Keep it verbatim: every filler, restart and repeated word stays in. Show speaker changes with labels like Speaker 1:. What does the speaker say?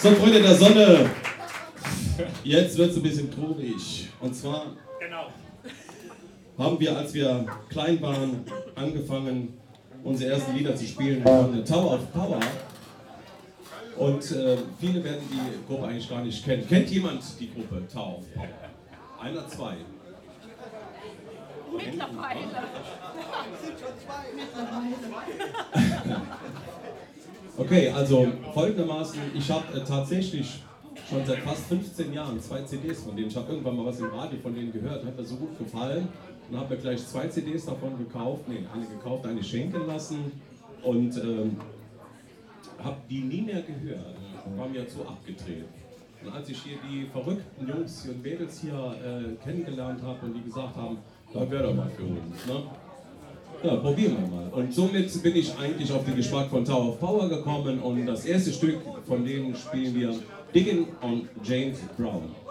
Speaker 1: So, Freunde der Sonne, jetzt wird es ein bisschen traurig. Und zwar
Speaker 2: Genau.
Speaker 1: haben wir, als wir klein waren, angefangen, unsere ersten Lieder zu spielen von Tower of Power. Und äh, viele werden die Gruppe eigentlich gar nicht kennen. Kennt jemand die Gruppe Tower of Power? Einer, zwei?
Speaker 3: Mittlerweile.
Speaker 1: Okay, also folgendermaßen, ich habe äh, tatsächlich schon seit fast fünfzehn Jahren zwei C Ds von denen. Ich habe irgendwann mal was im Radio von denen gehört, hat mir so gut gefallen und habe mir gleich zwei C Ds davon gekauft, nee, eine gekauft, eine schenken lassen und ähm, habe die nie mehr gehört, war mir zu abgedreht. Und als ich hier die verrückten Jungs und Mädels hier äh, kennengelernt habe und die gesagt haben, da wäre doch mal für uns, ne? Ja, probieren wir mal. Und somit bin ich eigentlich auf den Geschmack von Tower of Power gekommen und das erste Stück von denen spielen wir Digging on James Brown.